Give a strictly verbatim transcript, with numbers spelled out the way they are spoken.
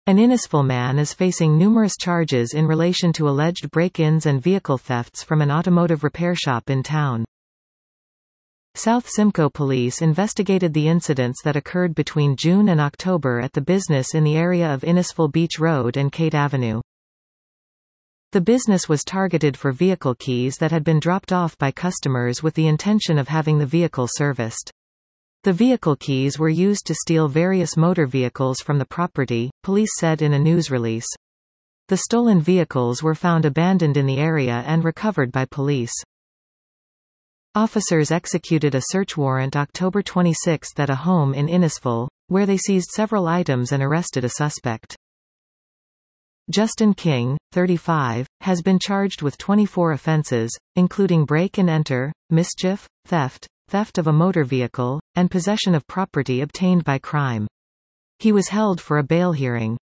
An Innisfil man is facing numerous charges in relation to alleged break-ins and vehicle thefts from an automotive repair shop in town. South Simcoe police investigated the incidents that occurred between June and October at the business in the area of Innisfil Beach Road and Kate Avenue. The business was targeted for vehicle keys that had been dropped off by customers with the intention of having the vehicle serviced. The vehicle keys were used to steal various motor vehicles from the property, police said in a news release. The stolen vehicles were found abandoned in the area and recovered by police. Officers executed a search warrant October twenty-sixth at a home in Innisfil, where they seized several items and arrested a suspect. Justin King, thirty-five, has been charged with twenty-four offenses, including break and enter, mischief, theft, theft of a motor vehicle, and possession of property obtained by crime. He was held for a bail hearing.